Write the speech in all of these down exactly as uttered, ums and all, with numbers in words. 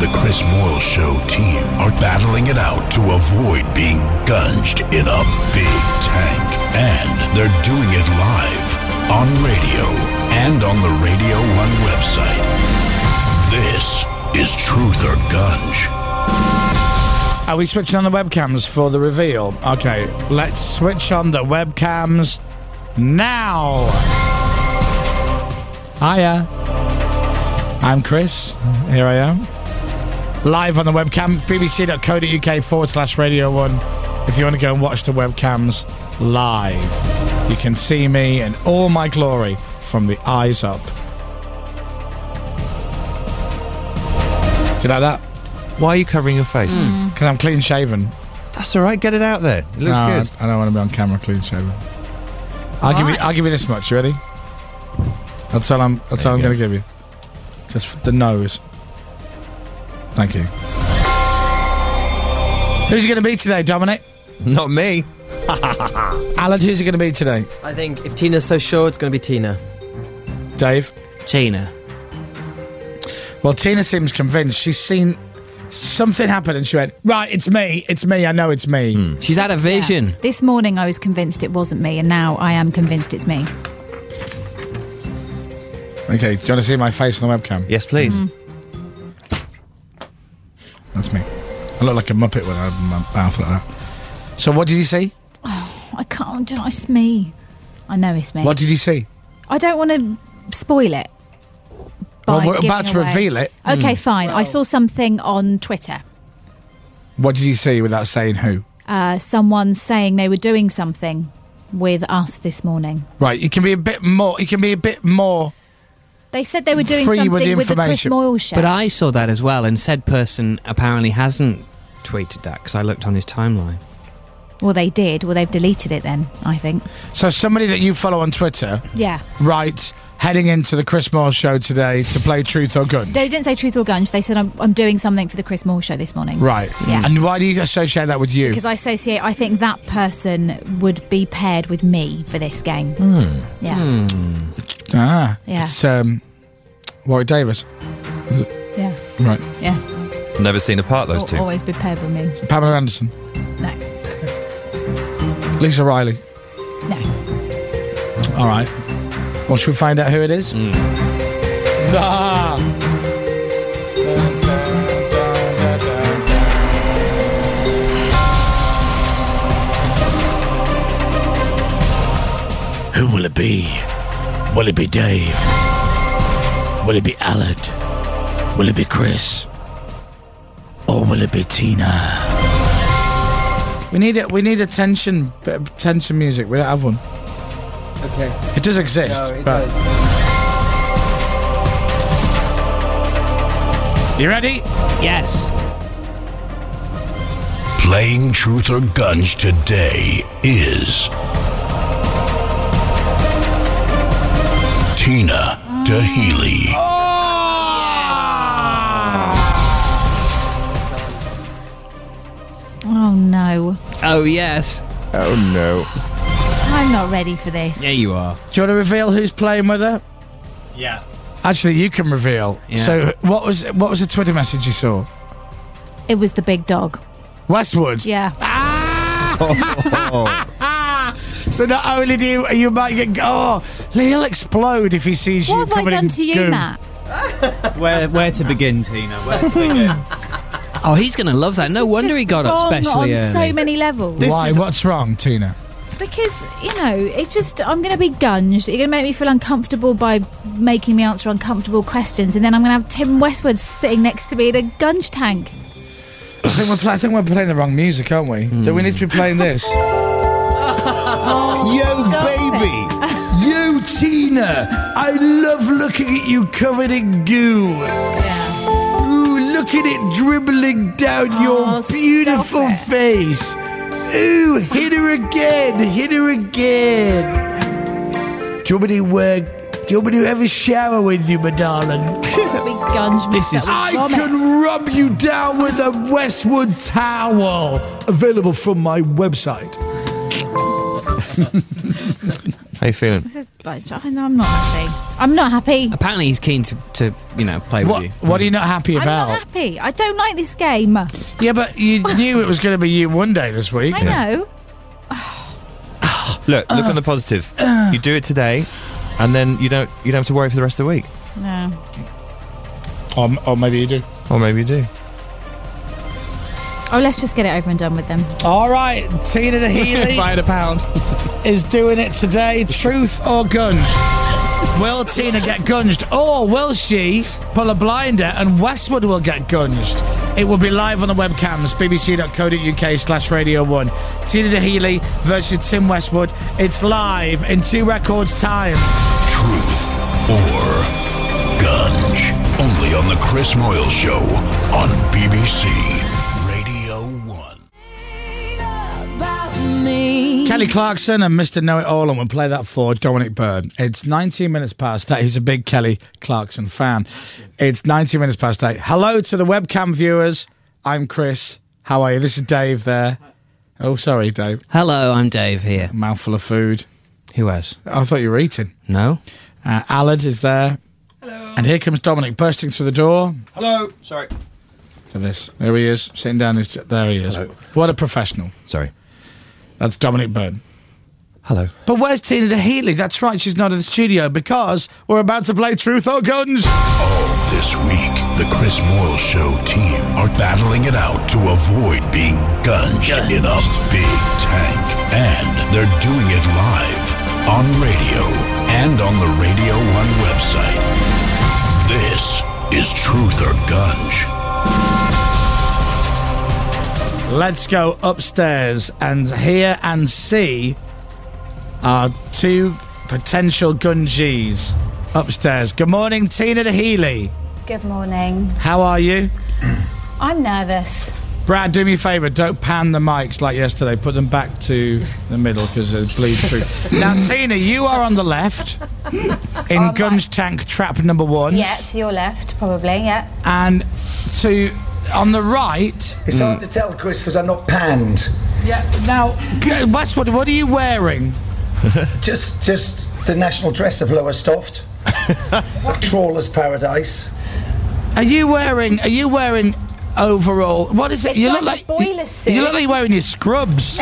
the Chris Moyle Show team are battling it out to avoid being gunged in a big tank. And they're doing it live on radio and on the Radio One website. This is Truth or Gunge. Are we switching on the webcams for the reveal? Okay, let's switch on the webcams now. Hiya. I'm Chris. Here I am. Live on the webcam, bbc.co.uk forward slash Radio one. If you want to go and watch the webcams live, you can see me in all my glory from the eyes up. Do you like that? Why are you covering your face? Because mm. I'm clean shaven. That's all right. Get it out there. It looks no, good. I, I don't want to be on camera clean shaven. I'll give you. I'll give you this much. You ready? That's all I'm. That's all I'm going to give you. Just the nose. Thank you. Who's it going to be today, Dominic? Not me. Alan, who's it going to be today? I think if Tina's so sure, it's going to be Tina. Dave? Tina. Well, Tina seems convinced. She's seen something happen and she went, right, it's me, it's me, I know it's me. Hmm. She's had a vision. Yeah. This morning I was convinced it wasn't me, and now I am convinced it's me. Okay, do you want to see my face on the webcam? Yes, please. Mm-hmm. That's me. I look like a Muppet when I open my mouth like that. So what did you see? Oh, I can't, it's me. I know it's me. What did you see? I don't want to spoil it. Well, we're about to away. reveal it. Okay, mm. fine. Well, I saw something on Twitter. What did you see without saying who? Uh, someone saying they were doing something with us this morning. Right, you can be a bit more, you can be a bit more... They said they were doing free something with the, with the Chris Moyle Show. But I saw that as well, and said person apparently hasn't tweeted that, because I looked on his timeline. Well, they did. Well, they've deleted it then, I think. So somebody that you follow on Twitter... Yeah. Writes, heading into the Chris Moyle Show today to play Truth or Gunge. They didn't say Truth or Gunge. They said, I'm, I'm doing something for the Chris Moyle Show this morning. Right. Yeah. And why do you associate that with you? Because I associate... I think that person would be paired with me for this game. Mm. Yeah. Mm. Ah. Yeah. It's, um... Warwick Davis. Is it? Yeah. Right. Yeah. Never seen a part, those Al- two. Always be paired with me. Pamela Anderson. No. Lisa Riley. No. All right. Well, should we find out who it is? Mm. Ah. Who will it be? Will it be Dave? Will it be Alad? Will it be Chris? Or will it be Tina? We need it. We need a tension, bit of tension music. We don't have one. Okay. It does exist, No, it but does. you ready? Yes. Playing Truth or Gunge today is Tina Dahealy. Oh, no. Oh, yes. Oh, no. I'm not ready for this. Yeah, you are. Do you want to reveal who's playing with her? Yeah. Actually, you can reveal. Yeah. So, what was what was the Twitter message you saw? It was the big dog. Westwood. Yeah. So not only do you, you might get oh, he'll explode if he sees What you have I covered done in to you, goo. Matt? Where where to begin, Tina? Where to begin? Oh, he's going to love that. This no is wonder just he got wrong up especially on early. so many levels. Why? What's wrong, Tina? Because, you know, it's just, I'm going to be gunged. You're going to make me feel uncomfortable by making me answer uncomfortable questions, and then I'm going to have Tim Westwood sitting next to me in a gunge tank. I think we're play- I think we're playing the wrong music, aren't we? Mm. Do we need to be playing this? Oh, Yo, stop baby! Yo, Tina! I love looking at you covered in goo. Yeah. Ooh, look at it dribbling down Oh, your beautiful stop it. face. Ooh, hit her again, hit her again. Do you want me to work? Do you want me to have a shower with you, my darling? Big gunge This is- I can rub you down with a Westwood towel. Available from my website. How you feeling? This is. I know I'm not happy. I'm not happy. Apparently, he's keen to, to you know, play What, with you. what are you not happy I'm about? not happy. I don't like this game. Yeah, but you knew it was going to be you one day this week. I know. Look, look on the positive. You do it today, and then you don't you don't have to worry for the rest of the week. No. Or, or maybe you do. Or maybe you do. Oh, let's just get it over and done with them. All right, Tina the Healy Buy it a pound. is doing it today. Truth or gunge? Will Tina get gunged, or will she pull a blinder and Westwood will get gunged? It will be live on the webcams, bbc.co.uk slash Radio one. Tina the Healy versus Tim Westwood. It's live in two records time. Truth or gunge. Only on the Chris Moyle Show on B B C Radio one. Kelly Clarkson and Mister Know-It-All, and we'll play that for Dominic Byrne. It's nineteen minutes past eight. He's a big Kelly Clarkson fan. It's nineteen minutes past eight. Hello to the webcam viewers. I'm Chris. How are you? This is Dave there. Oh, sorry, Dave. Hello, I'm Dave here. A mouthful of food. Who has? I thought you were eating. No? Uh, Alad is there. Hello. And here comes Dominic bursting through the door. Hello. Sorry. For this. There he is, sitting down. His, there he is. Hello. What a professional. Sorry. That's Dominic Byrne. Hello. But where's Tina the Healy? That's right, she's not in the studio because we're about to play Truth or Gunge. All this week, the Chris Moyle Show team are battling it out to avoid being gunged in a big tank. And they're doing it live on radio and on the Radio one website. This is Truth or Gunge. Let's go upstairs and hear and see our two potential gungees upstairs. Good morning, Tina the Healy. Good morning. How are you? I'm nervous. Brad, do me a favour, don't pan the mics like yesterday. Put them back to the middle because they bleed through. Now, Tina, you are on the left in Oh, Gunge Tank trap number one. Yeah, to your left, probably, yeah. And to on the right. It's hard to tell, Chris, because I'm not panned. Yeah. Now, g- Westwood, what are you wearing? Just just the national dress of Lowestoft. Trawler's paradise. Are you wearing? Are you wearing overall? What is it? It's you like look a like boiler you, suit. you look like you're wearing your scrubs.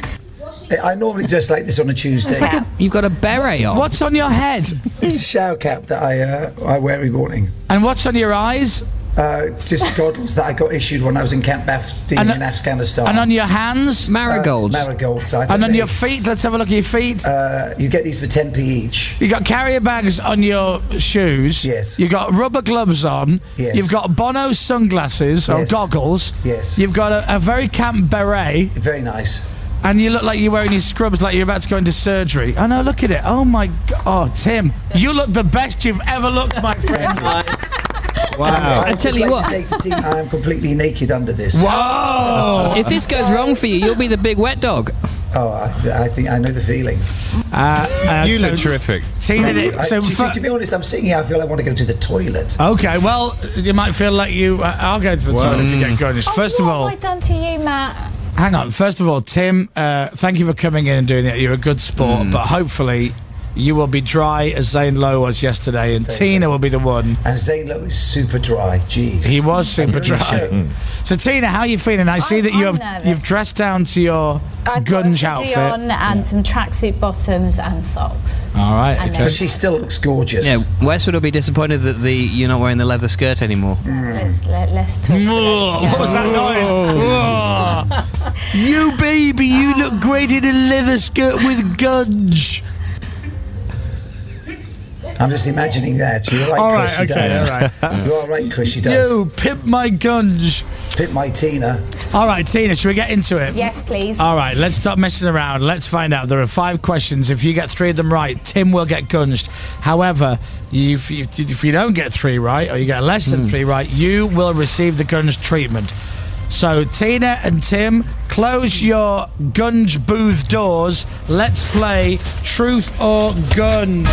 I normally dress like this on a Tuesday. It's like a, you've got a beret on. What's on your head? It's a shower cap that I uh, I wear every morning. And what's on your eyes? Uh, it's just goggles that I got issued when I was in Camp Bafstein And- in Afghanistan. And on your hands? Marigolds. Uh, marigolds. I think And on they- your feet? Let's have a look at your feet. Uh, you get these for ten p each. You got carrier bags on your shoes. Yes. You got rubber gloves on. Yes. You've got Bono sunglasses or Yes. goggles. Yes. You've got a, a very camp beret, Very nice. and you look like you're wearing your scrubs, like you're about to go into surgery. Oh no, look at it. Oh my God. Oh, Tim, you look the best you've ever looked, my friend. Wow. I'd tell just you like what. to say to team, I am completely naked under this. Whoa! If this goes wrong for you, you'll be the big wet dog. Oh, I, th- I think I know the feeling. Uh, uh, You so look terrific. Tina, I, so to, for- to be honest, I'm sitting here. I feel I want to go to the toilet. okay, well, you might feel like you. Uh, I'll go to the toilet if you get going. First oh, of what all, have I done to you, Matt? hang on. First of all, Tim, uh, thank you for coming in and doing it. You're a good sport, but hopefully you will be dry as Zane Lowe was yesterday, and Tina will be the one. And Zane Lowe is super dry. Jeez. He was super You're on the dry. show. So Tina, how are you feeling? I see I'm- that you I'm have nervous. you've dressed down to your I've got a gunge hoodie outfit. on and some tracksuit bottoms and socks. All right, And okay. then- But she still looks gorgeous. Yeah, Westwood will be disappointed that the you're not wearing the leather skirt anymore. Let's, let, let's talk. Whoa, let's what was that noise? Whoa. You baby, you look great in a leather skirt with gunge. I'm just imagining that. You're right, All Chris. right, She okay, does. all right. You are right, Chris. She does. You pimp my gunge. Pit my Tina. All right, Tina, should we get into it? Yes, please. All right, let's stop messing around. Let's find out. There are five questions. If you get three of them right, Tim will get gunged. However, you, if, you, if you don't get three right, or you get less than three right, you will receive the gunge treatment. So, Tina and Tim, close your gunge booth doors. Let's play Truth or Gunge.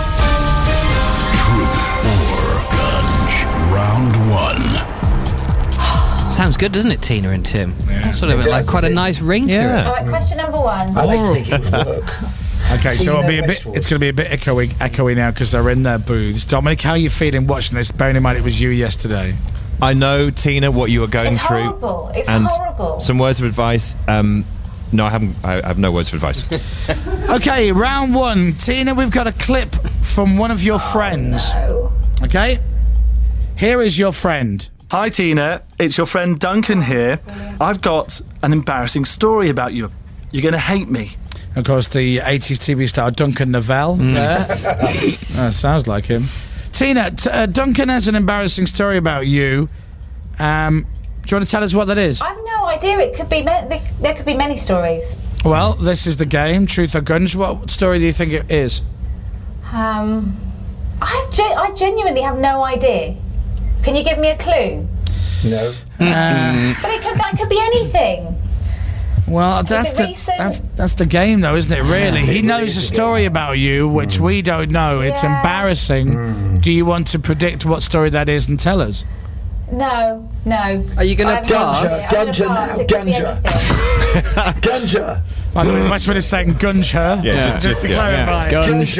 Truth or gunge. Round one. Sounds good, doesn't it, Tina and Tim? That's sort of It like does, quite a it- nice ring Yeah. to All right, question number one. I like to think it would work. Okay, so Tina it'll be a bit. Westwood. It's going to be a bit echoey, echoey now because they're in their booths. Dominic, how are you feeling watching this? Bearing in mind it was you yesterday. I know, Tina, what you were going It's through. horrible. It's and horrible. Some words of advice. Um, no, I haven't. I have no words of advice. Okay, round one. Tina, we've got a clip from one of your friends. No. Okay, here is your friend. Hi Tina, it's your friend Duncan here. I've got an embarrassing story about you. You're going to hate me. Of course, the eighties T V star Duncan Novell there. uh, sounds like him. Tina, t- uh, Duncan has an embarrassing story about you. Um, do you want to tell us what that is? I've no idea. It could be. Ma- there, there could be many stories. Well, this is the game, Truth or Gunge. What story do you think it is? Um, I ge- I genuinely have no idea. Can you give me a clue? No. Uh, But it could, that could be anything. well, that's it the recent? that's that's the game, though, isn't it? Really, he It knows is a the story game. about you, which we don't know. It's Yeah. embarrassing. Do you want to predict what story that is and tell us? No, no. Are you gonna I have no pass? idea. I'm Ganja gonna pass. now, It could be ganja. anything. Ganja. By the way, Westwood is saying gunge her. Yeah, just, just- to yeah, clarify.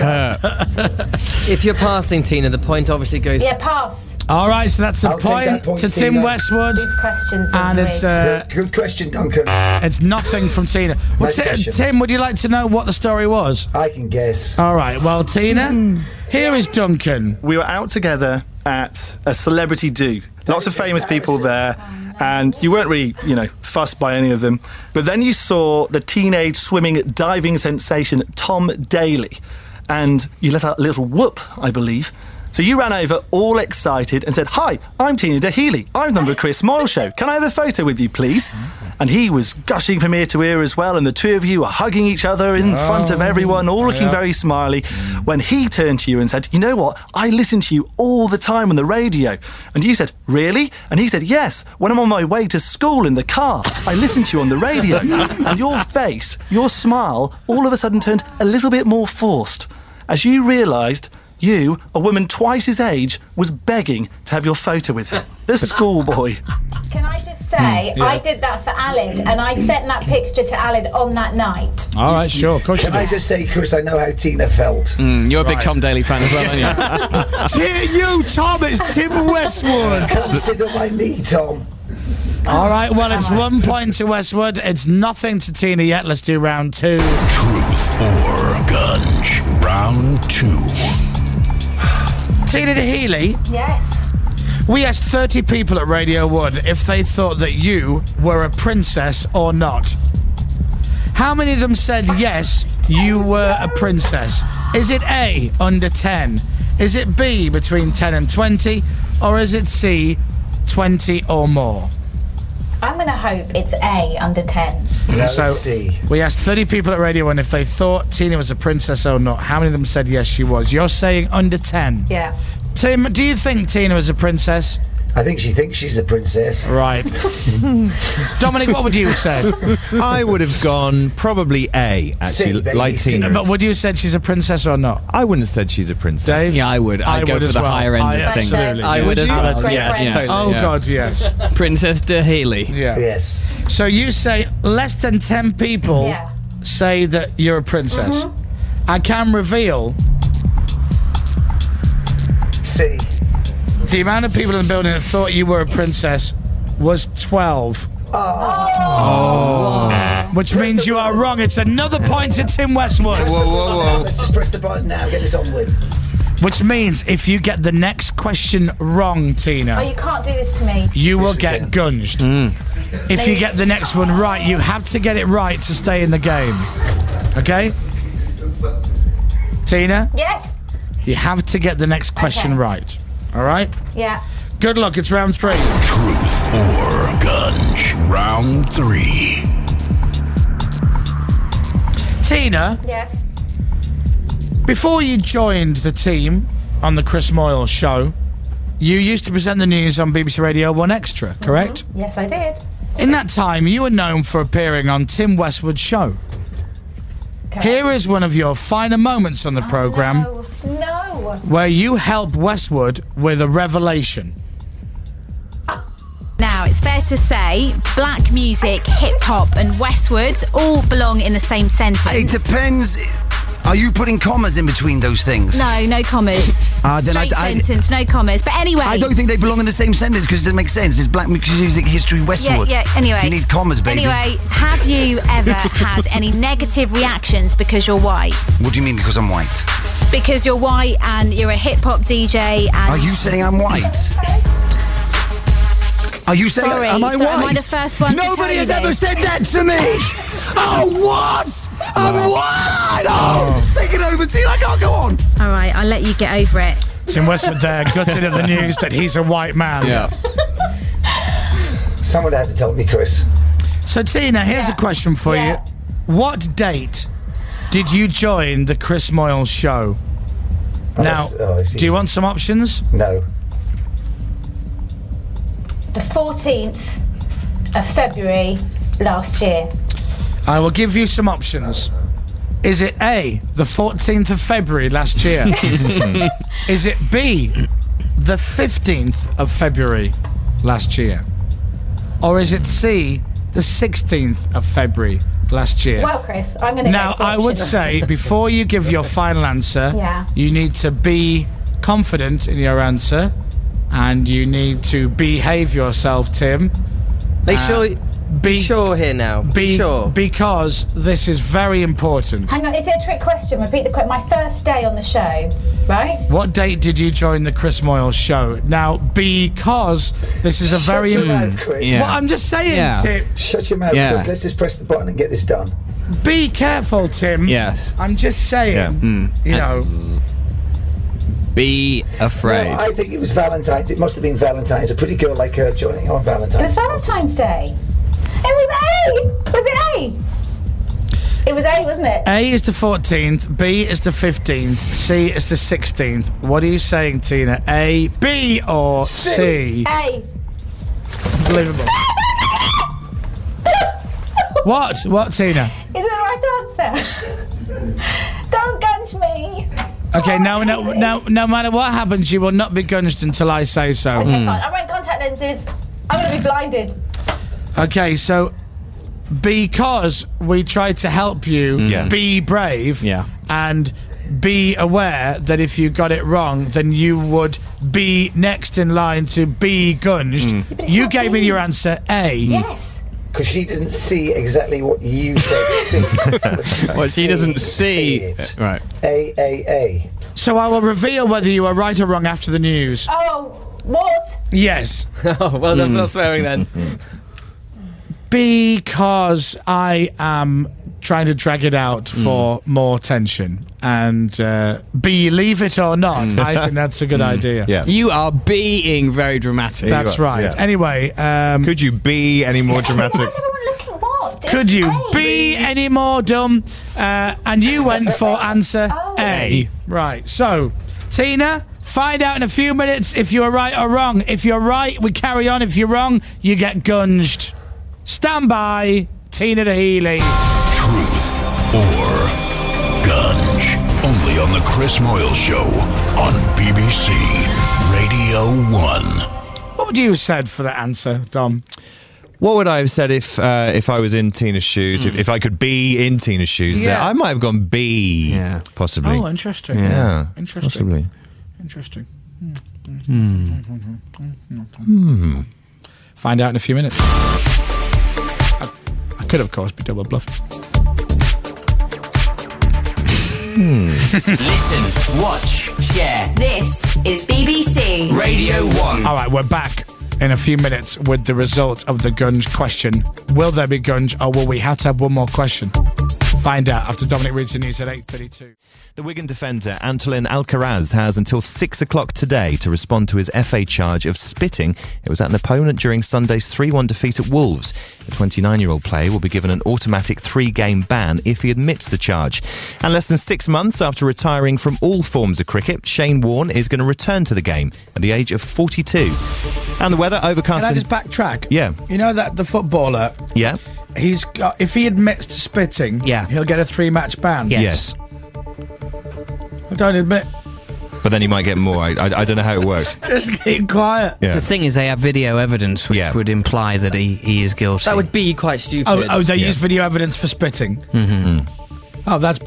Ganja. If you're passing, Tina, the point obviously goes. Yeah, pass. All right, so that's a I'll take point, that point, to Tim Tina. Westwood, These questions. are and it's uh, rigged. Good question, Duncan. it's nothing from Tina. Well, Nice Ti- question. Tim, would you like to know what the story was? I can guess. All right, well, Tina, here is Duncan. We were out together at a celebrity do. Lots of famous people there, and you weren't really, you know, fussed by any of them. But then you saw the teenage swimming diving sensation Tom Daley, and you let out a little whoop, I believe. So you ran over all excited and said, "Hi, I'm Tina DeHealy. I'm from the Chris Moyle Show. Can I have a photo with you, please?" And he was gushing from ear to ear as well, and the two of you were hugging each other in front of everyone, all looking very smiley, when he turned to you and said, "You know what? I listen to you all the time on the radio." And you said, "Really?" And he said, "Yes, when I'm on my way to school in the car, I listen to you on the radio." And your face, your smile, all of a sudden turned a little bit more forced as you realised you, a woman twice his age, was begging to have your photo with him. The schoolboy. Can I just say, I did that for Alid, and I sent that picture to Alid on that night. All right, sure, of course you Can I do. just say, Chris, I know how Tina felt. Mm, you're a big Tom Daley fan as well, aren't you? Tim, you, Tom, it's Tim Westwood. Come sit on my knee, Tom. All right, well, it's one point to Westwood. It's nothing to Tina yet. Let's do round two. Truth or Gunge. Round two. Tina DeHealy, Yes. we asked thirty people at Radio one if they thought that you were a princess or not. How many of them said yes, you were a princess? Is it A, under ten? Is it B, between ten and twenty? Or is it C, twenty or more? I'm going to hope it's A, under ten. No, So see. we asked thirty people at Radio one if they thought Tina was a princess or not. How many of them said yes, she was? You're saying under ten. Yeah. Tim, do you think Tina was a princess? I think she thinks she's a princess. Right. Dominic, what would you have said? I would have gone probably A, actually, C, baby, like C. Tina. But would you have said she's a princess or not? I wouldn't have said she's a princess. Dave? Yeah, I would. I'd I go would for as the well. higher end I of things. absolutely. I Yeah. would as you? well. Great Yes, friend. totally. Oh, yeah. God, yes. Princess DeHealy. Yeah. Yes. So you say less than ten people Yeah. say that you're a princess. I can reveal C. the amount of people in the building that thought you were a princess was twelve. Oh. Which means you are wrong. It's another point to Tim Westwood. Whoa, whoa, whoa. Let's just press the button now. Get this on with. Which means if you get the next question wrong, Oh, Tina, you can't do this to me. you will we get can. gunged. If you get the next one right, you have to get it right to stay in the game. Okay? Tina, Yes. you have to get the next question Okay. right. All right? Yeah. Good luck. It's round three. Truth or Gunge. Round three. Tina, Yes. before you joined the team on the Chris Moyle show, you used to present the news on B B C Radio one Extra, correct? Yes, I did. In that time, you were known for appearing on Tim Westwood's show. Okay. Here is one of your finer moments on the programme No. No. where you help Westwood with a revelation. Now, it's fair to say black music, hip hop, and Westwood all belong in the same sentence. It depends. Are you putting commas in between those things? No, no commas. Uh, then Straight I- I- sentence, no commas. But anyway. I don't think they belong in the same sentence because it doesn't make sense. It's Black Music History Westwood. Yeah, yeah, anyway. You need commas, baby. Anyway, have you ever had any negative reactions because you're white? What do you mean because I'm white? Because you're white and you're a hip-hop D J and... Are you saying I'm white? Are you saying Sorry, am I so white? am I the first one to Nobody tell you has ever this? said that to me. Oh, what? I'm white. Oh, take it over, Tina. I can't go on. All right, I'll let you get over it. Tim Westwood there, gutted at the news that he's a white man. Yeah. Someone had to tell me, Chris. So, Tina, here's Yeah. a question for Yeah. you. What date did you join the Chris Moyles show? Oh, now, it's- oh, it's do you easy. want some options? No. The fourteenth of February last year. I will give you some options. Is it A, the fourteenth of February last year? Is it B, the fifteenth of February last year? Or is it C, the sixteenth of February last year? Well, Chris, I'm going to Now, I would say, before you give your final answer, Yeah. you need to be confident in your answer and you need to behave yourself, Tim. Be Uh, sure. Be sure here now. Be, Be sure. Because this is very important. Hang on, is it a trick question? Repeat the question. My first day on the show, right? What date did you join the Chris Moyles show? Now, because this is a Shut very... your mouth, Chris. Yeah. Well, I'm just saying, Yeah. Tim. Shut your mouth, Yeah. Chris. Let's just press the button and get this done. Be careful, Tim. Yes. I'm just saying, Yeah. Mm. you know... Be afraid. No, I think it was Valentine's. It must have been Valentine's. A pretty girl like her joining on It Valentine's. was Valentine's Day. It was A! Was it A? It was A, wasn't it? A is the fourteenth, B is the fifteenth, C is the sixteenth. What are you saying, Tina? A, B, or C? A. Unbelievable. What? What, Tina? Is it the right answer? Don't gunge me. Okay, now, no, no, no matter what happens, you will not be gunged until I say so. Okay, fine. I'm wearing contact lenses. I'm going to be blinded. Okay, so because we tried to help you Yeah. be brave Yeah. and be aware that if you got it wrong, then you would be next in line to be gunged, you gave me your answer A. Yes. Because she didn't see exactly what you said. See. Well, she doesn't see. it. Right. A, A, A. So I will reveal whether you are right or wrong after the news. Oh, what? Yes. Oh, well done for swearing then. Because I am trying to drag it out for more tension. And uh, believe it or not, I think that's a good idea. Yeah. You are being very dramatic. That's are, right. yeah. Anyway, um, Could you be any more dramatic? Why is everyone looking at what? It's could you A. be any more dumb? Uh, and you went for answer Oh. A. Right. So, Tina, find out in a few minutes if you're right or wrong. If you're right, we carry on. If you're wrong, you get gunged. Stand by, Tina the Healy. Truth or Gunge. Only on the Chris Moyles Show on B B C Radio one. What would you have said for that answer, Dom? What would I have said if uh, if I was in Tina's shoes? If, if I could be in Tina's shoes, there, Yeah. I might have gone B. Yeah. Possibly. Oh, interesting. Yeah. Interesting. Possibly. Interesting. Hmm. Hmm. Find out in a few minutes. I, I could, of course, be double bluffed. Listen, watch, share. This is B B C Radio one. All right, we're back in a few minutes with the result of the Gunge question. Will there be Gunge, or will we have to have one more question? Find out after Dominic reads the news at eight thirty-two. The Wigan defender Antolin Alcaraz has until six o'clock today to respond to his F A charge of spitting. It was at an opponent during Sunday's three one defeat at Wolves. The twenty-nine-year-old player will be given an automatic three-game ban if he admits the charge. And less than six months after retiring from all forms of cricket, Shane Warne is going to return to the game at the age of forty-two. And the weather overcast. Can I and- just backtrack? Yeah. You know that the footballer, Yeah. he's got, if he admits to spitting, Yeah. he'll get a three-match ban. Yes. I don't admit. But then he might get more. I, I, I don't know how it works. Just keep quiet. Yeah. The thing is, they have video evidence which Yeah. would imply that he, he is guilty. That would be quite stupid. Oh, oh they Yeah. use video evidence for spitting. Mm-hmm. Oh, that's brilliant.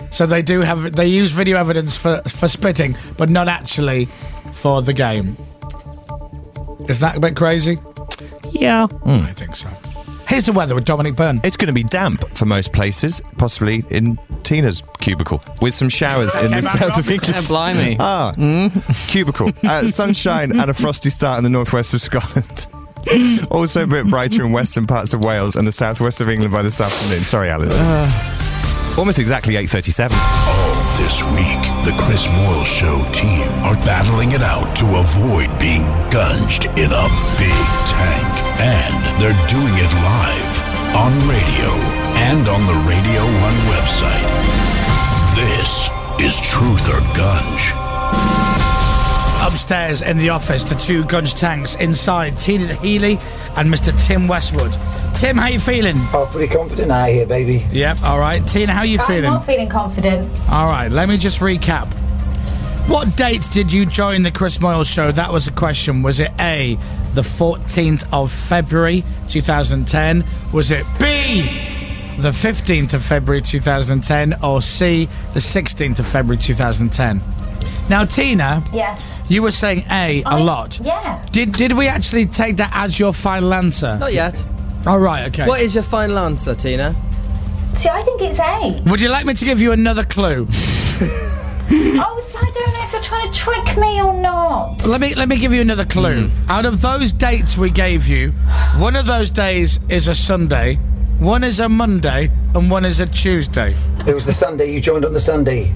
So they do have they use video evidence for for spitting, but not actually for the game. Is that a bit crazy? Yeah, mm. I think so. Here's the weather with Dominic Byrne. It's going to be damp for most places, possibly in Tina's cubicle, with some showers in the south of England. Yeah, blimey. Ah, mm. cubicle. Uh, sunshine and a frosty start in the northwest of Scotland. Also a bit brighter in western parts of Wales and the southwest of England by this afternoon. Sorry, Alan. Uh, Almost exactly eight thirty-seven. All this week, the Chris Moyle Show team are battling it out to avoid being gunged in a big tank. And they're doing it live on radio and on the Radio one website. This is Truth or Gunge. Upstairs in the office, the two Gunge tanks inside, Tina Healy and Mister Tim Westwood. Tim, how you feeling? Oh, pretty confident out here, baby. Yep, all right. Tina, how you I'm feeling? I'm not feeling confident. All right, let me just recap. What date did you join the Chris Moyle Show? That was the question. Was it A, the fourteenth of February two thousand ten? Was it B, the fifteenth of February two thousand ten? Or C, the sixteenth of February two thousand ten? Now, Tina, Yes. you were saying A a I- lot. Yeah. Did did we actually take that as your final answer? Not yet. All right, okay. What is your final answer, Tina? See, I think it's A. Would you like me to give you another clue? Oh, so I don't know if you're trying to trick me or not. Let me let me give you another clue. Mm. Out of those dates we gave you, one of those days is a Sunday, one is a Monday, and one is a Tuesday. It was the Sunday you joined on the Sunday.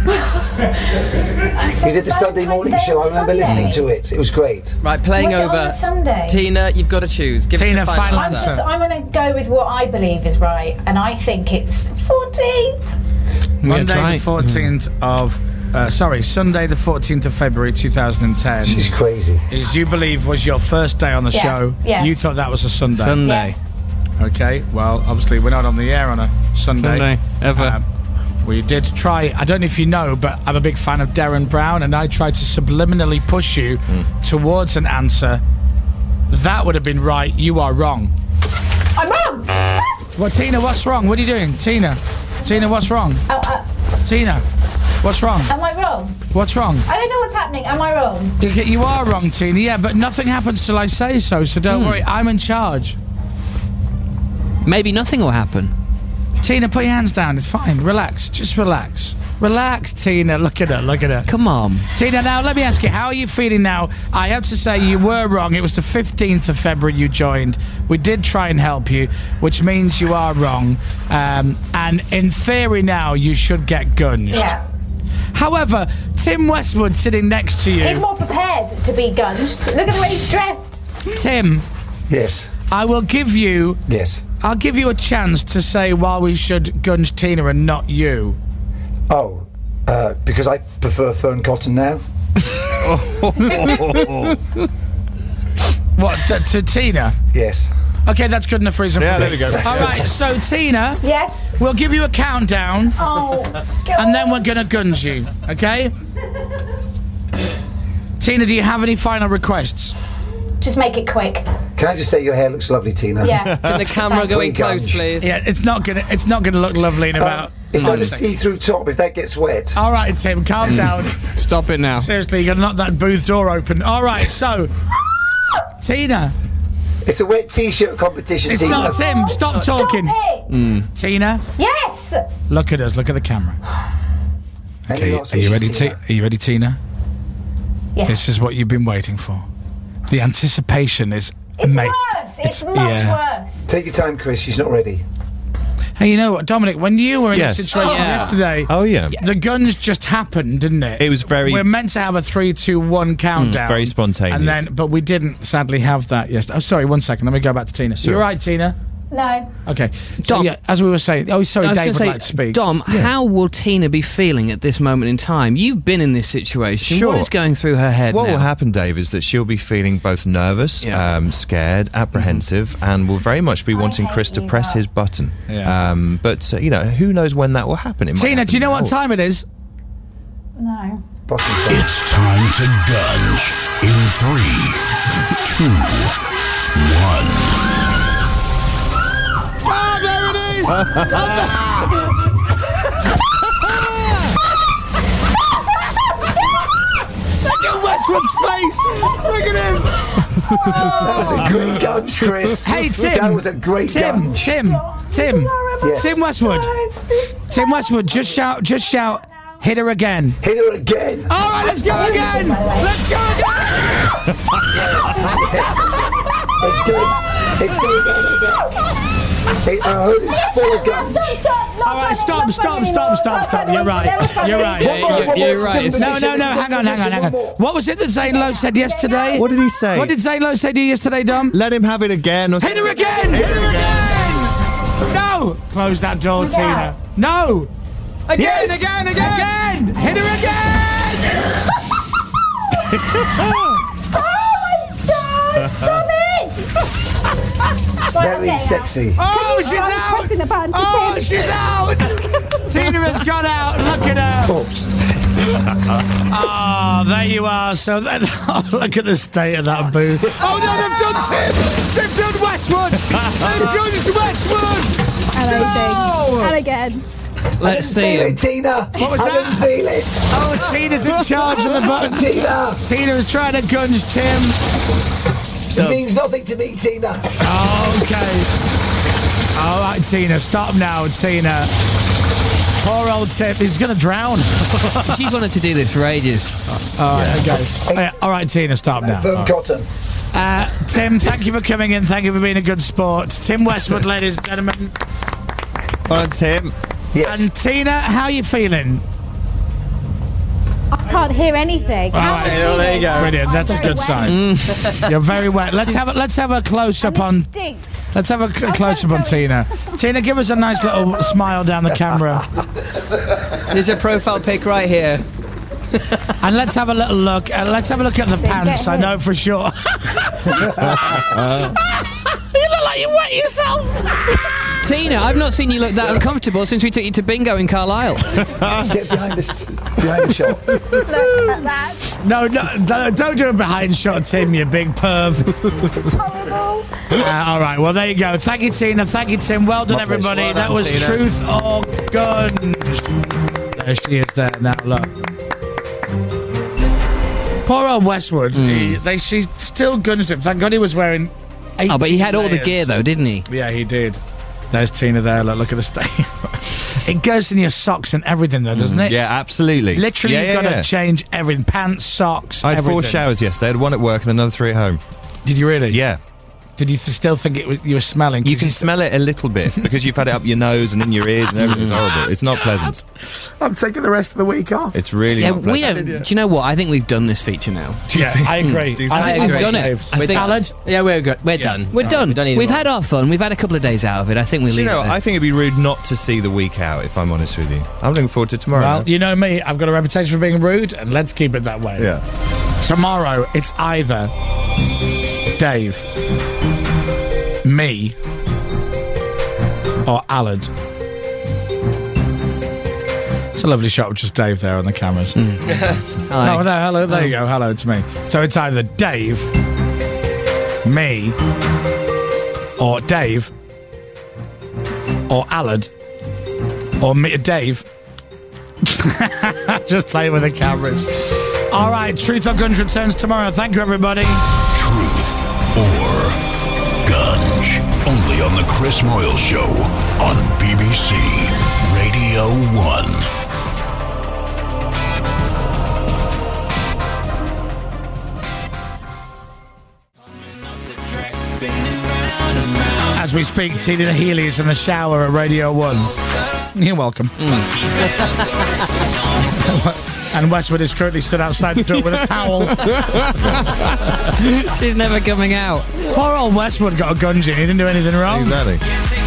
Oh, so You did the Sunday morning show. I remember listening to it. It was great. Right, playing Was it over. on a Sunday? Tina, you've got to choose. Give Tina, us your final final I'm answer. just, I'm going to go with what I believe is right, and I think it's the fourteenth. Monday right. the fourteenth of uh, sorry, Sunday the fourteenth of February two thousand ten. She's crazy. Is you believe was your first day on the Yeah, show. yeah. You thought that was a Sunday. Sunday. Yes. Okay, well, obviously we're not on the air on a Sunday. Sunday, ever. Um, we did try, I don't know if you know, but I'm a big fan of Darren Brown, and I tried to subliminally push you towards an answer. That would have been right. You are wrong. I'm wrong. Well, Tina, what's wrong? What are you doing? Tina, Tina, what's wrong? Oh, uh, Tina, what's wrong? am I wrong? What's wrong? I don't know what's happening. Am I wrong? You, you are wrong, Tina, yeah, but nothing happens till I say so, so don't worry. I'm in charge. Maybe nothing will happen. Tina, put your hands down. It's fine. Relax. Just relax. Relax, Tina. Look at her. Look at her. Come on. Tina, now let me ask you, how are you feeling now? I have to say you were wrong. It was the fifteenth of February you joined. We did try and help you, which means you are wrong. Um, and in theory now, you should get gunged. Yeah. However, Tim Westwood sitting next to He's you. more prepared to be gunged. Look at the way he's dressed. Tim, Yes. I will give you... Yes. I'll give you a chance to say why we should gunge Tina and not you. Oh, uh, because I prefer Fern Cotton now. What, to, to Tina? Yes. Okay, that's good enough reason Yeah, for there me. we go. All right, so Tina, Yes. we'll give you a countdown, Oh, God. and then we're going to gunge you, okay? Tina, do you have any final requests? Just make it quick. Can I just say your hair looks lovely, Tina? Yeah. Can the camera go in Quick close, gunge. please? Yeah, it's not gonna, it's not gonna look lovely in about. Um, it's like five a seconds. see-through top. If that gets wet. All right, Tim, calm down. Stop it now. Seriously, you got to knock that booth door open. All right, so Tina, It's a wet T-shirt competition, it's Tina. not Tim. Stop talking. Stop it. Tina, Yes. look at us. Look at the camera. Any Okay, last are you wishes, ready? Tina? Ti- are you ready, Tina? Yes. This is what you've been waiting for. The anticipation is It's ama- worse. It's, It's- much yeah. worse. Take your time, Chris. She's not ready. Hey, you know what, Dominic? When you were in Yes. this situation Oh, yeah. yesterday, Oh, yeah. the guns just happened, didn't it? It was very- We're meant to have a three, two, one countdown. very spontaneous. And then, but we didn't sadly have that yesterday. Oh, sorry. One second. Let me go back to Tina. Sure. You're right, Tina. No. Okay. So, Dom- yeah, as we were saying. Oh, sorry. I was Dave would gonna like to speak. Dom, how will Tina be feeling at this moment in time? You've been in this situation. Sure. What is going through her head What now? will happen, Dave, is that she'll be feeling both nervous, Yeah. um, scared, apprehensive, and will very much be wanting hate Chris to you, press Mark. his button. Yeah. Um, but, uh, you know, who knows when that will happen? It might Tina, do you know happen what now. time it is? No. Bottom side. It's time to gunge in three, two, one. Oh, there it is! Westwood's face. Look at him. That was a great gunge, Chris. Hey, Tim. That was a great Tim, gunge. Tim, Tim, Yes. Tim Westwood. Tim Westwood, just shout, just shout, hit her again. Hit her again. All right, let's go again. Let's go again. It's good. It's good. It, I heard it's full of guns. All right, stop, stop, stop, stop, stop. You're right. You're right. Yeah, you're, you're right. It's- No, no, no. Hang on, hang on, hang on. What was it that Zane Lowe said yesterday? What did he say? What did Zane Lowe say to you yesterday, Dom? Let him have it again. Or Hit her again! Hit her again! No! Close that door, Tina. No! Again, Yes! again, again! Again! Hit her again! Very sexy. Oh, she's out! Oh, she's out! Tina has gone out. Look at her. Oh, there you are. So then, oh, look at the state of that booth. Oh no, they've done Tim. They've done Westwood. They've done Westwood. Amazing. And again. Let's see Feel him. it, Tina. What was I that? didn't feel it. Oh, Tina's in charge of the button. Tina. Tina is trying to gunge Tim. It means nothing to me, Tina. Oh, okay. All right, Tina. Stop now, Tina. Poor old Tim. He's going to drown. She's wanted to do this for ages. All right, okay. Uh, all right, Tina, stop now. Firm All right. cotton. Uh, Tim, thank you for coming in. Thank you for being a good sport. Tim Westwood, ladies and gentlemen. Well done, Tim. Yes. And Tina, how are you feeling? I can't hear anything. All right, well, there you go. Brilliant. That's a good sign. You're very wet. Let's have a, let's have a close up on. Let's have a cl- close up on Tina. Tina, give us a nice little smile down the camera, There's a profile pic right here. and let's have a little look. Uh, let's have a look at the pants. I know for sure. You look like you wet yourself. Tina, I've not seen you look that uncomfortable since we took you to bingo in Carlisle. Get behind the, behind the shot. Look at that. No, no, no, don't do a behind shot, Tim, you big perv. Horrible. Uh, all right, well, there you go. Thank you, Tina. Thank you, Tim. Well done, everybody. Well that done, was Tina. Truth or Gunge. There she is there now, look. Poor old Westwood. Mm. He, they, she still gunged him. Thank God he was wearing eighteen Oh, but he had all the layers. gear, though, didn't he? Yeah, he did. There's Tina there. Look, look at the state. It goes in your socks and everything, though, doesn't it? Yeah, absolutely. Literally, yeah, you've yeah, got to yeah. change everything. Pants, socks, I had everything. four showers yesterday. I had one at work and another three at home. Did you really? Yeah. Did you th- still think it was you were smelling? You can smell it a little bit because you've had it up your nose and in your ears and everything. It's horrible. It's not pleasant. I'm taking the rest of the week off. It's really Yeah, not pleasant. we don't. Do you know what? I think we've done this feature now. Yeah, I agree. Do you I think- think We've we've done it. I I think think- Alad? Yeah, we're good. We're done. We're done. We don't need We've more. had our fun. We've had a couple of days out of it. I think we Do leave you know, it there. I think it'd be rude not to see the week out, if I'm honest with you. I'm looking forward to tomorrow. Well, now. you know me. I've got a reputation for being rude, and let's keep it that way. Yeah. Tomorrow, it's either Dave, me, or Alad. It's a lovely shot with just Dave there on the cameras. Hi. Oh, there, hello, there you go. Hello, it's me. So it's either Dave, me, or Dave, or Alad, or me, Dave. Just playing with the cameras. All right, Truth or Gunge returns tomorrow. Thank you, everybody. Truth or Gunge. Only on The Chris Moyle Show on B B C Radio one. As we speak, Tina Healy is in the shower at Radio one. You're welcome. And Westwood is currently stood outside the door with a towel. She's never coming out. Poor old Westwood got a gunge in. He didn't do anything wrong. Exactly.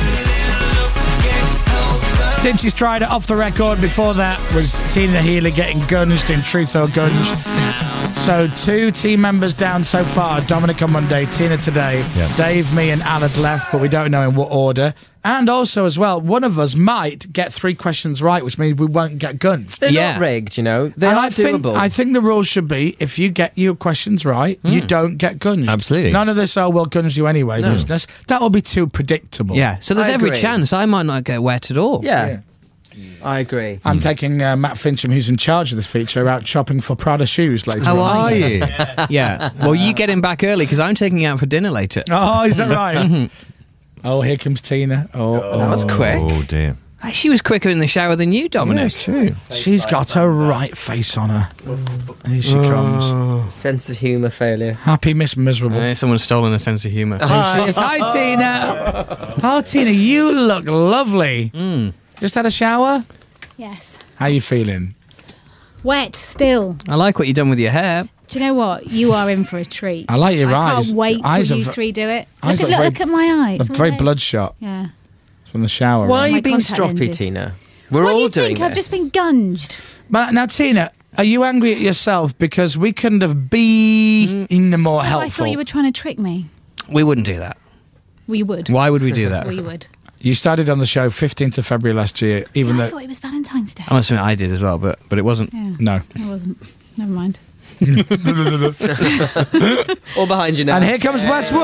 Since she's tried it off the record, before that was Tina Healy getting gunged in Truth or Gunge. So two team members down so far. Dominic on Monday, Tina today. Yeah. Dave, me and Alad left, but we don't know in what order. And also as well, one of us might get three questions right, which means we won't get gunned. They're Yeah. not rigged, you know. They And are I think, doable. I think the rules should be, if you get your questions right, you don't get gunged. Absolutely. None of this, oh, we'll gunge you anyway, business. That will be too predictable. Yeah, so there's I every agree. chance I might not get wet at all. yeah. I agree. I'm taking uh, Matt Fincham, who's in charge of this feature, out shopping for Prada shoes later. How on. are you? Yeah. Well, you get him back early because I'm taking you out for dinner later. Oh, is that right? Oh, here comes Tina. Oh, oh. That was quick. Oh, dear. She was quicker in the shower than you, Dominic. Yeah, it's true. She's got a right face on her. Here she comes. Sense of humour failure. Happy Miss Miserable. Uh, someone's stolen a sense of humour. Hi, she is. Hi, Tina. Oh, Tina, you look lovely. Mm. Just had a shower? Yes. How you feeling? Wet still. I like what you've done with your hair. Do you know what? You are in for a treat. I like your I eyes. can't wait till Eyes are you v- three do it. eyes Look, look at, look, very- look at my eyes. They're very bloodshot Yeah. from the shower. Why are right? you My being contact stroppy, lenses. Tina? We're what all do you doing think? I've this. just been gunged. But now, Tina, are you angry at yourself because we couldn't have been more Oh, helpful? I thought you were trying to trick me. We wouldn't do that. Well, you would. Why would we do that? Well, you would. You started on the show fifteenth of February last year, even See, I though thought it was Valentine's Day. I must admit I did as well, but but it wasn't. Yeah. no. It wasn't. Never mind. All behind you now. And here comes Westwood.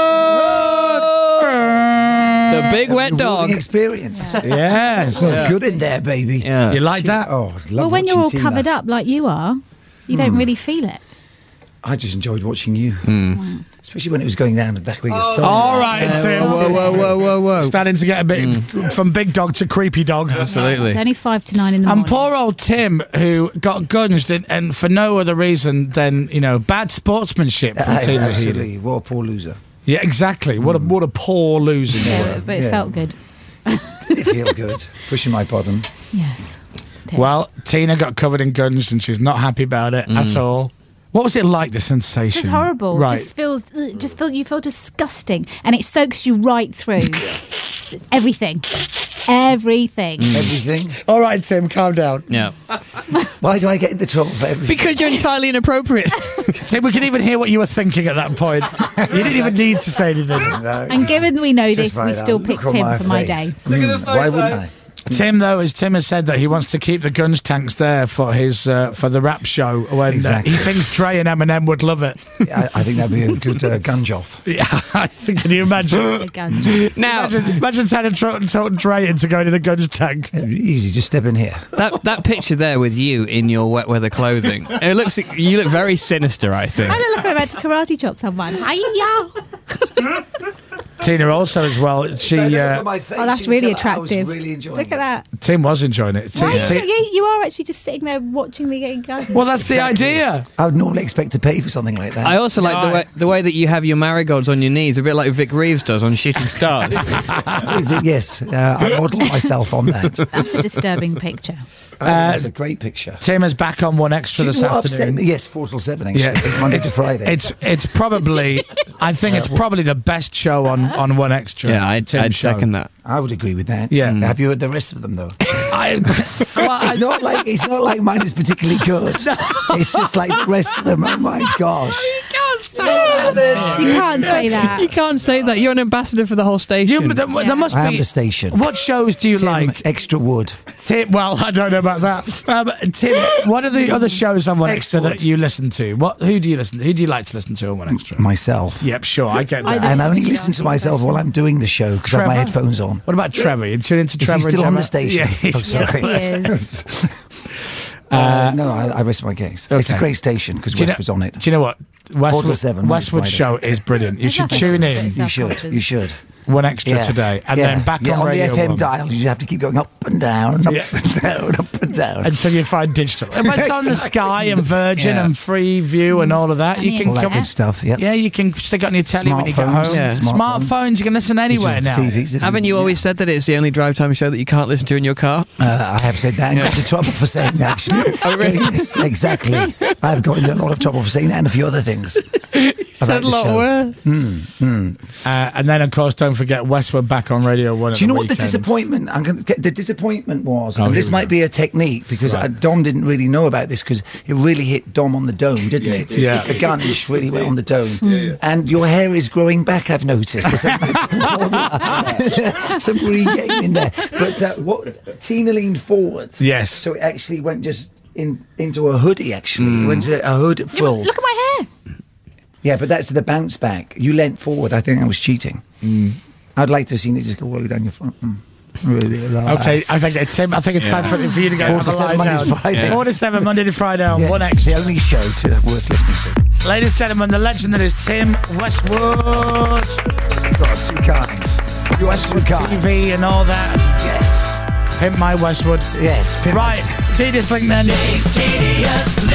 The big wet dog. Rewarding experience. Yes. Well, good in there, baby. Yeah. You like that? Oh, I love Well, when you're watching all Tina. covered up like you are, you don't really feel it. I just enjoyed watching you, especially when it was going down the back of your thumb. All right, Tim. Whoa, whoa, whoa, whoa, whoa. Starting to get a bit from big dog to creepy dog. Absolutely. It's only five to nine in the And morning. poor old Tim, who got gunged, and, and for no other reason than, you know, bad sportsmanship from Uh, Tina Healy. absolutely. What a poor loser. Yeah, exactly. What a what a poor loser you Yeah, were. but it Yeah. felt good. Did it feel good? Pushing my bottom. Yes. Well, Tina got covered in gunge and she's not happy about it at all. What was it like, the sensation? Just horrible. Right. Just feels. ugh, Just feel. You feel disgusting, and it soaks you right through. Everything. Everything. Everything. All right, Tim, calm down. Yeah. Why do I get into trouble for everything? Because you're entirely inappropriate. Tim, we can even hear what you were thinking at that point. You didn't even need to say anything. No. And given we know Just this, we right still now. picked Look on him for my face. day. Mm, Why wouldn't I? Tim, though, as Tim has said that he wants to keep the gunge tanks there for his uh, for the rap show when Exactly. uh, he thinks Dre and Eminem would love it. I, I think that'd be a good uh, gunge off. Yeah, I think. Can you imagine? The gun. Now, Imagine, imagine trying to talk, talk Dre into going in a gunge tank. It'd be easy, just step in here. that that picture there with you in your wet weather clothing, it looks you look very sinister. I think. I look like I'm about to karate chop someone. Hi-ya! Tina also as well. She uh, Oh, that's really attractive. really enjoying Look at that. Tim was enjoying it. Ti- Why Ti- are you, you are actually just sitting there watching me getting gunned. well, that's the idea. I would normally expect to pay for something like that. I also like the Right. way the way that you have your marigolds on your knees, a bit like Vic Reeves does on Shooting Stars. Is it? Yes, uh, I model myself on that. That's a disturbing picture. Uh, that's a great picture. Tim is back on One Extra Do you this know what upset afternoon. me? Yes, four till seven. Actually, Yeah. Monday to Friday. It's it's probably I think it's probably the best show on, on One Extra. yeah, I'd, Tim's I'd show. second that. I would agree with that. Yeah. Have you heard the rest of them though? I, well, I, It's not like it's not like mine is particularly good. It's just like the rest of them. Oh my gosh! You can't say that. You can't say that. You're an ambassador for the whole station. you, there, there must I am be. the station. What shows do you Tim, like? Extra wood. Tim, well, I don't know about that. Um, Tim, what are the other shows on One Extra that you listen to? What? Who do you listen? Who do you like to listen to on One Extra? Myself. Yep, sure, I get that. And I only listen to myself while I'm doing the show because I have my Trevor? headphones on. What about Trevor? You tune into Is Trevor? he still and on Gemma? the station? Yeah, he's Oh, sorry. Yes, he is. Uh, no, I, I rest my case. It's a Okay. great station because Do you West know- was on it. Do you know what? Westwood, seven, Monday to Westwood Friday. show is brilliant. You There's should nothing tune wrong in. with it. You should. You should. One Extra Yeah. today, and Yeah. then back yeah, on, on the Radio F M one. dial. You have to keep going up and down, up Yeah. and down, up and down. Until you find digital. But it's on the Sky and Virgin Yeah. and Free View and all of that. And You the can All that come, good stuff. Yeah. yeah, you can stick it on your telly when you get home. Smartphones. Yeah. Smartphones, you can listen anywhere now. T Vs. This Haven't is- you always said that it's the only drive time show that you can't listen to in your car? Uh, I have said that and got into trouble for saying that, actually. Oh, really? Yes, exactly. I have got into a lot of trouble for saying that and a few other things. Said a lot worse. Uh, and then, of course, don't forget Westwood back on Radio one. Do you at know the what the weekend. disappointment? I'm gonna get, the disappointment was, Oh, and here this we might go. be a technique because Right. uh, Dom didn't really know about this because it really hit Dom on the dome, didn't it? Yeah. The gunge really went on the dome, and your hair is growing back. I've noticed. There's some, some regain in there. But uh, what Tina leaned forward, Yes. so it actually went just in into a hoodie. Actually, it went to a hood filled. Look at my hair. Yeah, but that's the bounce back. You leant forward. I think I was cheating. I'd like to have seen it just go all the way down your front. Mm. Really like Okay, that. I think it's Tim. I think it's time for, for you to go Four have to a seven lie Monday down. to Friday. Four to seven Monday to Friday on Yeah. One It's X. the only show to, worth listening to. Ladies and gentlemen, the legend that is Tim Westwood. God, too kind. You are too Westwood T kind. V and all that. Yes. Pimp my Westwood. Yes. Pimp Right, it. tedious link then.